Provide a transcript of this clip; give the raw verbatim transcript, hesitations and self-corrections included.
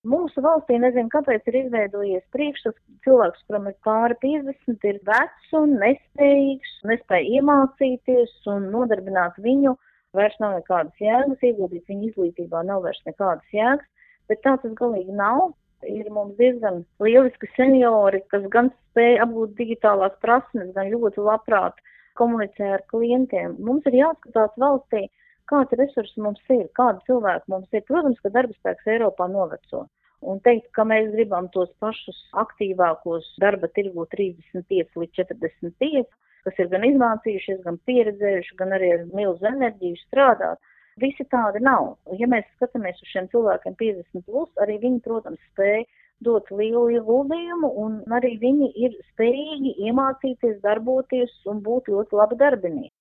Mūsu valstī, nezinu, kāpēc ir izveidojies priekšstats, cilvēks, kuram ir pāri piecdesmit, ir vecs un nespējīgs, nespēj iemācīties un nodarbināt viņu, vairs nav nekādas jēgas, ieguldīt viņu izglītībā nav vairs nekādas jēgas, bet tā tas galīgi nav. Ir mums diezgan lieliski seniori, kas gan spēj apgūt digitālās prasmes, gan ļoti labprāt komunicē ar klientiem. Mums ir jāskatās valstī, kāds resursi mums ir, kādi cilvēki mums ir. Protams, ka darba spēks Eiropā noveco. Un teikt, ka mēs gribam tos pašus aktīvākos darba tirgu trīsdesmit pieci līdz četrdesmit pieci, kas ir gan izmācījušies, gan pieredzējuši, gan arī ar milzu enerģiju strādāt. Visi tādi nav. Ja mēs skatāmies uz šiem cilvēkiem piecdesmit plus, arī viņi, protams, spēj dot lielu ieguldījumu un arī viņi ir spējīgi iemācīties, darboties un būt ļoti labi darbinieki.